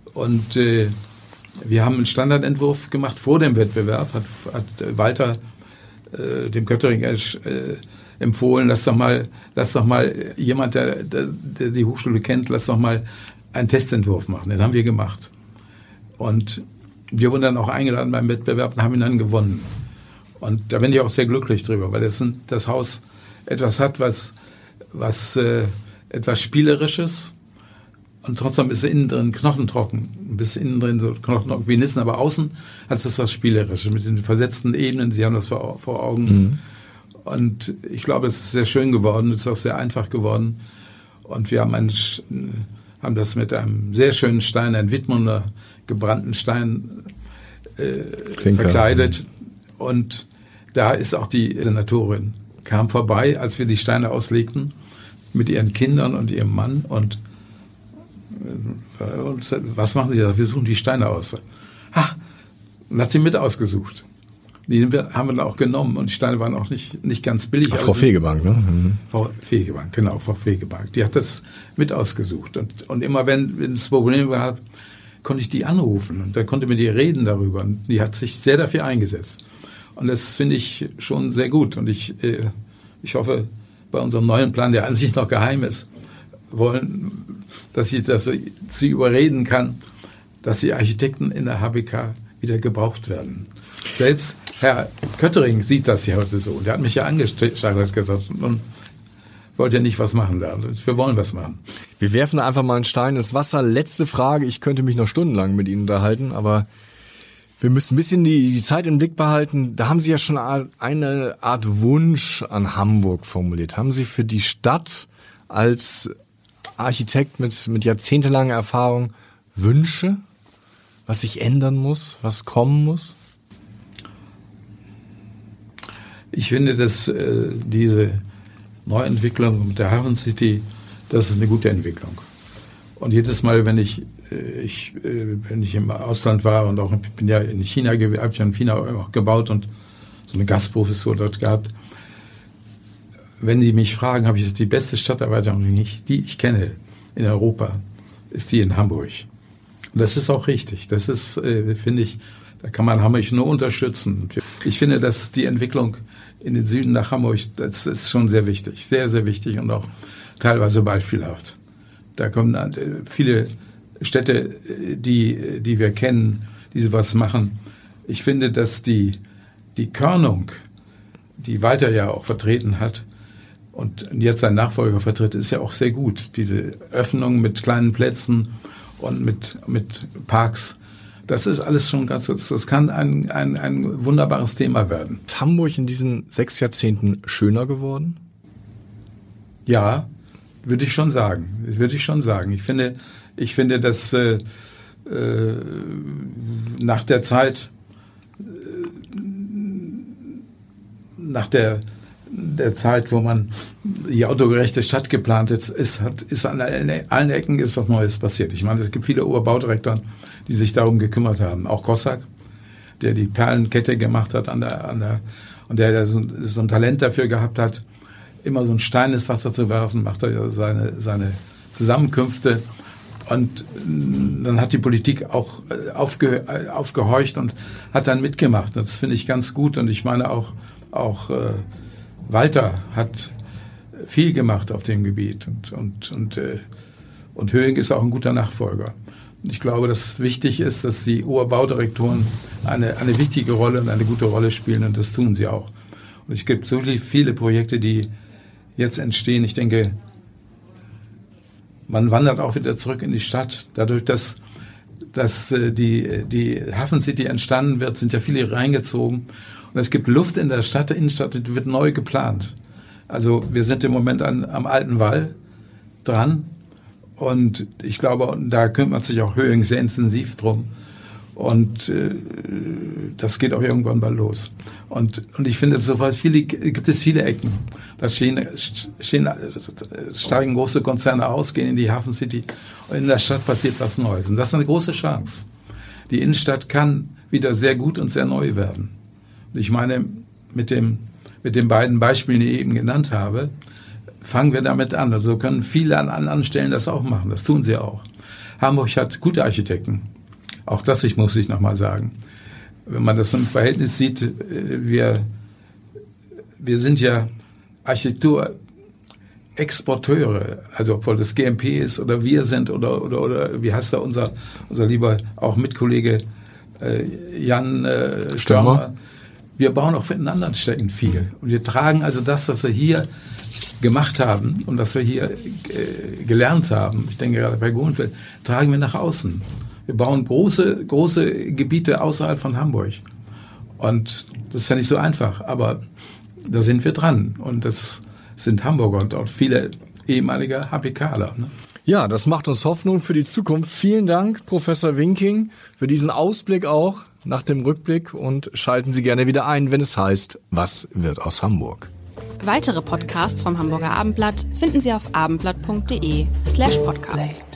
wir haben einen Standardentwurf gemacht vor dem Wettbewerb, hat Walter dem Köttering empfohlen, lass doch mal jemand, der die Hochschule kennt, lass doch mal einen Testentwurf machen. Den haben wir gemacht. Und wir wurden dann auch eingeladen beim Wettbewerb und haben ihn dann gewonnen. Und da bin ich auch sehr glücklich drüber, weil das Haus etwas hat, was etwas Spielerisches und trotzdem ist innen drin knochentrocken. Ein bisschen innen drin so knochentrocken wie Nissen, aber außen hat es was Spielerisches mit den versetzten Ebenen. Sie haben das vor Augen. Mhm. Und ich glaube, es ist sehr schön geworden, es ist auch sehr einfach geworden. Und wir haben das mit einem sehr schönen Stein, einem Wittmunder gebrannten Stein verkleidet. Und da ist auch die Senatorin, kam vorbei, als wir die Steine auslegten, mit ihren Kindern und ihrem Mann und was machen Sie da? Wir suchen die Steine aus. Und hat sie mit ausgesucht. Die haben wir dann auch genommen und die Steine waren auch nicht ganz billig. Frau Fegebank, ne? Mhm. Frau Fegebank, genau, Frau Fegebank. Die hat das mit ausgesucht. Und immer wenn es Probleme gab, konnte ich die anrufen und da konnte mit ihr reden darüber. Und die hat sich sehr dafür eingesetzt. Und das finde ich schon sehr gut. Und ich hoffe, bei unserem neuen Plan, der an sich noch geheim ist, dass sie überreden kann, dass die Architekten in der HBK wieder gebraucht werden. Selbst Herr Köttering sieht das ja heute so. Der hat mich ja angestellt, hat gesagt, und wollte ja nicht was machen da. Wir wollen was machen. Wir werfen einfach mal einen Stein ins Wasser. Letzte Frage. Ich könnte mich noch stundenlang mit Ihnen unterhalten, aber wir müssen ein bisschen die Zeit im Blick behalten. Da haben Sie ja schon eine Art Wunsch an Hamburg formuliert. Haben Sie für die Stadt als Architekt mit jahrzehntelanger Erfahrung Wünsche, was sich ändern muss, was kommen muss? Ich finde, dass diese Neuentwicklung der Hafen City, das ist eine gute Entwicklung. Und jedes Mal, wenn ich im Ausland war und auch bin ja in China, habe ich in China auch gebaut und so eine Gastprofessur dort gehabt. Wenn die mich fragen, habe ich die beste Stadterweiterung, die ich kenne in Europa, ist die in Hamburg. Und das ist auch richtig. Das ist, finde ich, da kann man Hamburg nur unterstützen. Ich finde, dass die Entwicklung in den Süden nach Hamburg, das ist schon sehr wichtig. Sehr, sehr wichtig und auch teilweise beispielhaft. Da kommen viele Städte, die wir kennen, die sowas machen. Ich finde, dass die die Körnung, die Walter ja auch vertreten hat und jetzt sein Nachfolger vertritt, ist ja auch sehr gut. Diese Öffnung mit kleinen Plätzen und mit Parks, das ist alles schon ganz, das kann ein wunderbares Thema werden. Ist Hamburg in diesen 6 Jahrzehnten schöner geworden? Ja, würde ich schon sagen. Ich finde, dass nach der Zeit, nach der Zeit, wo man die autogerechte Stadt geplant hat, ist an allen Ecken ist was Neues passiert. Ich meine, es gibt viele Oberbaudirektoren, die sich darum gekümmert haben. Auch Kossak, der die Perlenkette gemacht hat und der so ein Talent dafür gehabt hat, immer so einen Stein ins Wasser zu werfen, macht er ja seine Zusammenkünfte. Und dann hat die Politik auch aufgehorcht und hat dann mitgemacht. Das finde ich ganz gut. Und ich meine auch Walter hat viel gemacht auf dem Gebiet. Und Höhing ist auch ein guter Nachfolger. Und ich glaube, dass wichtig ist, dass die Oberbaudirektoren eine wichtige Rolle und eine gute Rolle spielen. Und das tun sie auch. Und es gibt so viele Projekte, die jetzt entstehen. Ich denke, man wandert auch wieder zurück in die Stadt. Dadurch, dass die Hafen City entstanden wird, sind ja viele reingezogen. Und es gibt Luft in der Stadt, der Innenstadt, die wird neu geplant. Also wir sind im Moment am Alten Wall dran. Und ich glaube, da kümmert sich auch Höhing sehr intensiv drum. Und das geht auch irgendwann mal los. Und ich finde, gibt es viele Ecken. Da steigen große Konzerne aus, gehen in die Hafen City und in der Stadt passiert was Neues. Und das ist eine große Chance. Die Innenstadt kann wieder sehr gut und sehr neu werden. Und ich meine, mit den beiden Beispielen, die ich eben genannt habe, fangen wir damit an. Also können viele an anderen Stellen das auch machen. Das tun sie auch. Hamburg hat gute Architekten. Auch das muss ich nochmal sagen. Wenn man das im Verhältnis sieht, wir sind ja Architekturexporteure, also obwohl das GMP ist oder wir sind oder wie heißt da unser lieber auch Mitkollege Jan Stürmer. Wir bauen auch in anderen Städten viel. Und wir tragen also das, was wir hier gemacht haben und was wir hier gelernt haben, ich denke gerade bei Gohenfeld, tragen wir nach außen. Wir bauen große Gebiete außerhalb von Hamburg. Und das ist ja nicht so einfach, aber da sind wir dran. Und das sind Hamburger und auch viele ehemalige HPKler. Ne? Ja, das macht uns Hoffnung für die Zukunft. Vielen Dank, Professor Winking, für diesen Ausblick auch nach dem Rückblick. Und schalten Sie gerne wieder ein, wenn es heißt, was wird aus Hamburg? Weitere Podcasts vom Hamburger Abendblatt finden Sie auf abendblatt.de/podcast.